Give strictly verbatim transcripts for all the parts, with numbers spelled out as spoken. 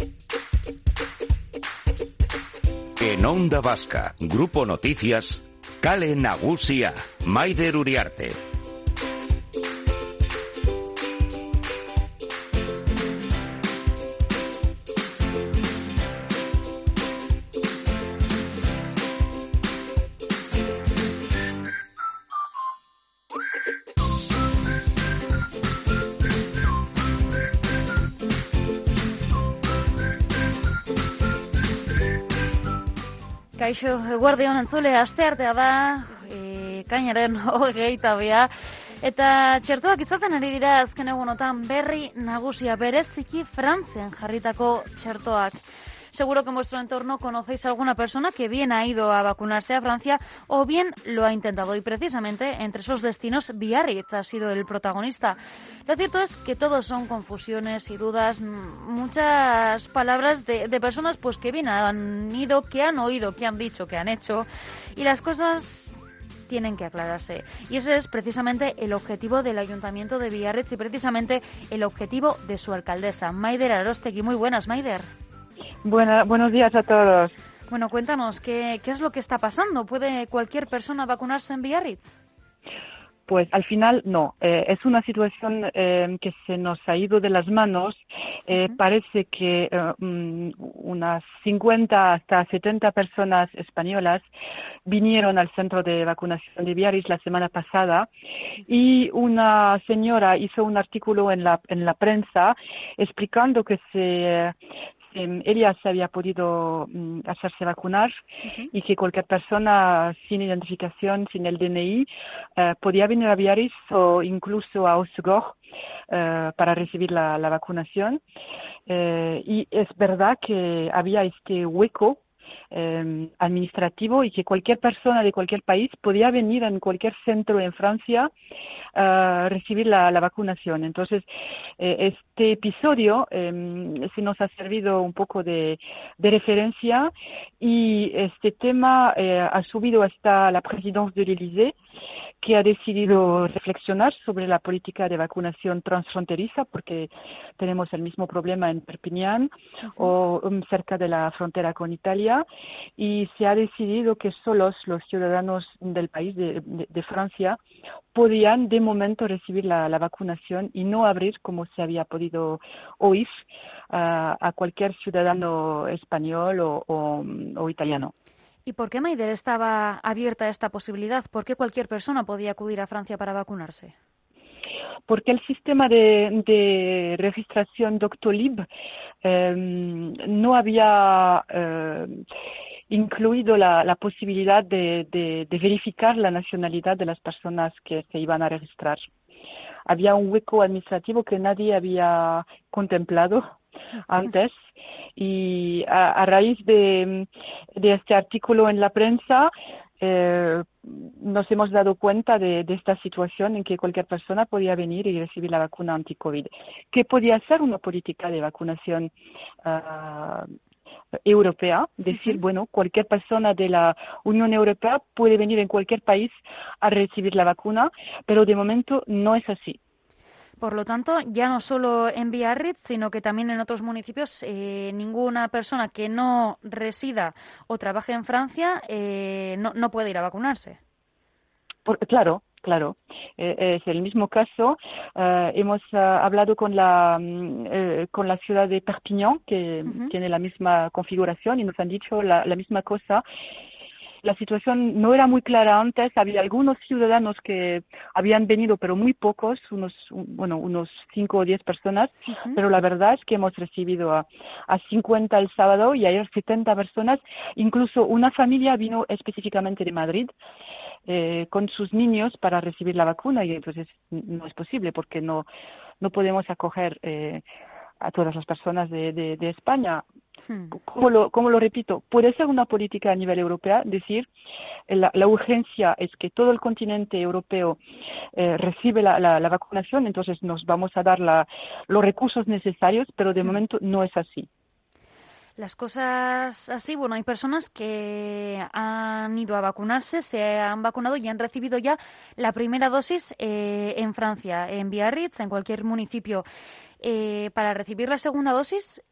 En Onda Vasca, Grupo Noticias, Kale Nagusia, Maider Uriarte. Kaixo, eguardion entzule, asteartea da, e, kainaren hogeita bia, eta txertoak izaten ari dira azken egunotan berri nagusia bereziki Frantzian jarritako txertoak. Seguro que en vuestro entorno conocéis a alguna persona que bien ha ido a vacunarse a Francia o bien lo ha intentado, y precisamente entre esos destinos Biarritz ha sido el protagonista. Lo cierto es que todos son confusiones y dudas, muchas palabras de, de personas pues que bien han ido, que han oído, que han dicho, que han hecho, y las cosas tienen que aclararse. Y ese es precisamente el objetivo del Ayuntamiento de Biarritz y precisamente el objetivo de su alcaldesa, Maider Arostegui. Muy buenas, Maider. Buena, buenos días a todos. Bueno, cuéntanos, ¿qué, qué es lo que está pasando? ¿Puede cualquier persona vacunarse en Biarritz? Pues al final no. Eh, es una situación eh, que se nos ha ido de las manos. Eh, uh-huh. Parece que eh, um, unas cincuenta hasta setenta personas españolas vinieron al centro de vacunación de Biarritz la semana pasada y una señora hizo un artículo en la en la prensa explicando que se Eh, ella se había podido um, hacerse vacunar uh-huh. y que cualquier persona sin identificación, sin el D N I, uh, podía venir a Biarritz o incluso a Osegor uh, para recibir la, la vacunación. Uh, y es verdad que había este hueco Eh, administrativo y que cualquier persona de cualquier país podía venir en cualquier centro en Francia a uh, recibir la, la vacunación. Entonces, eh, este episodio eh, se nos ha servido un poco de, de referencia y este tema eh, ha subido hasta la presidencia del Élysée, que ha decidido reflexionar sobre la política de vacunación transfronteriza, porque tenemos el mismo problema en Perpiñán uh-huh. o um, cerca de la frontera con Italia, y se ha decidido que solos los ciudadanos del país de, de, de Francia podían de momento recibir la, la vacunación y no abrir, como se había podido oír, uh, a cualquier ciudadano español o, o, o italiano. ¿Y por qué, Maider, estaba abierta esta posibilidad? ¿Por qué cualquier persona podía acudir a Francia para vacunarse? Porque el sistema de, de registración Doctolib eh, no había eh, incluido la, la posibilidad de, de, de verificar la nacionalidad de las personas que se iban a registrar. Había un hueco administrativo que nadie había contemplado antes. Y a, a raíz de, de este artículo en la prensa eh, nos hemos dado cuenta de, de esta situación en que cualquier persona podía venir y recibir la vacuna anti-COVID, que podía ser una política de vacunación uh, europea, decir, uh-huh. bueno, cualquier persona de la Unión Europea puede venir en cualquier país a recibir la vacuna, pero de momento no es así. Por lo tanto, ya no solo en Biarritz, sino que también en otros municipios, eh, ninguna persona que no resida o trabaje en Francia eh, no, no puede ir a vacunarse. Por, claro, claro. Eh, es el mismo caso. Uh, hemos uh, hablado con la uh, con la ciudad de Perpiñán, que uh-huh. tiene la misma configuración, y nos han dicho la, la misma cosa. La situación no era muy clara antes, había algunos ciudadanos que habían venido, pero muy pocos, unos, bueno, unos cinco o diez personas, uh-huh. pero la verdad es que hemos recibido a, a cincuenta el sábado y ayer setenta personas, incluso una familia vino específicamente de Madrid eh, con sus niños para recibir la vacuna, y entonces no es posible porque no, no podemos acoger eh, a todas las personas de, de, de España. Hmm. Como lo, como lo repito, puede ser una política a nivel europeo, decir, la, la urgencia es que todo el continente europeo eh, recibe la, la, la vacunación, entonces nos vamos a dar la, los recursos necesarios, pero de hmm. momento no es así. Las cosas así, bueno, hay personas que han ido a vacunarse, se han vacunado y han recibido ya la primera dosis eh, en Francia, en Biarritz, en cualquier municipio. Eh, para recibir la segunda dosis,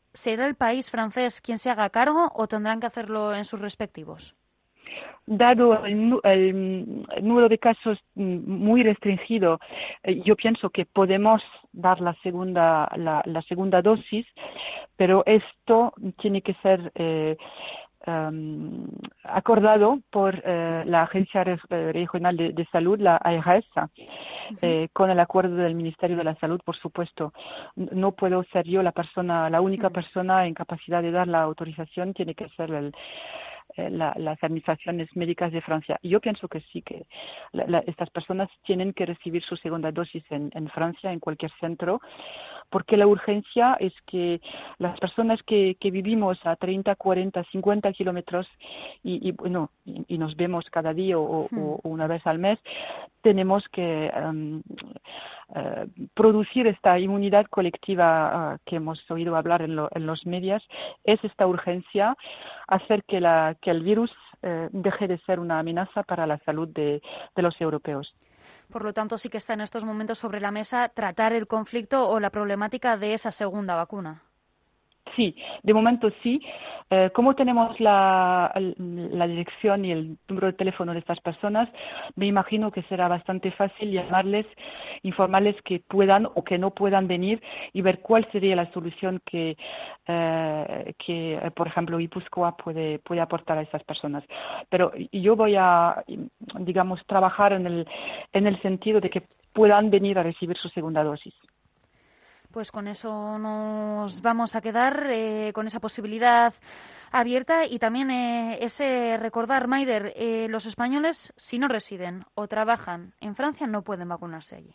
¿será el país francés quien se haga cargo o tendrán que hacerlo en sus respectivos? Dado el, el, el número de casos muy restringido, eh, yo pienso que podemos dar la segunda, la, la segunda dosis, pero esto tiene que ser eh, um, acordado por eh, la Agencia Regional de, de Salud, la A R S, eh, con el acuerdo del Ministerio de la Salud, por supuesto. No puedo ser yo la persona, la única persona en capacidad de dar la autorización, tiene que ser el La, las administraciones médicas de Francia. Yo pienso que sí, que la, la, estas personas tienen que recibir su segunda dosis en, en Francia, en cualquier centro, porque la urgencia es que las personas que, que vivimos a treinta, cuarenta, cincuenta kilómetros y, y, bueno, y, y nos vemos cada día o, hmm. o, o una vez al mes, tenemos que um, uh, producir esta inmunidad colectiva uh, que hemos oído hablar en, lo, en los medios. Es esta urgencia hacer que, la, que el virus uh, deje de ser una amenaza para la salud de, de los europeos. Por lo tanto, sí que está en estos momentos sobre la mesa tratar el conflicto o la problemática de esa segunda vacuna. Sí, de momento sí. Eh, como tenemos la, la dirección y el número de teléfono de estas personas, me imagino que será bastante fácil llamarles, informarles que puedan o que no puedan venir y ver cuál sería la solución que, eh, que por ejemplo, Guipúzcoa puede, puede aportar a estas personas. Pero yo voy a, digamos, trabajar en el, en el sentido de que puedan venir a recibir su segunda dosis. Pues con eso nos vamos a quedar, eh, con esa posibilidad abierta y también eh, ese recordar, Maider, eh, los españoles, si no residen o trabajan en Francia, no pueden vacunarse allí.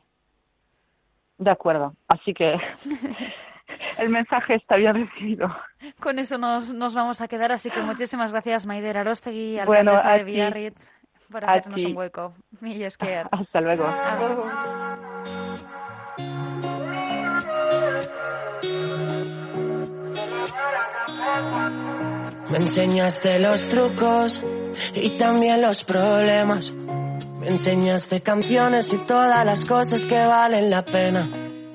De acuerdo, así que el mensaje está bien recibido. Con eso nos, nos vamos a quedar, así que muchísimas gracias, Maider Arostegui, bueno, alcaldesa de ti, Biarritz, por hacernos un hueco. Mil esker. Hasta luego. Adiós. Me enseñaste los trucos y también los problemas. Me enseñaste canciones y todas las cosas que valen la pena.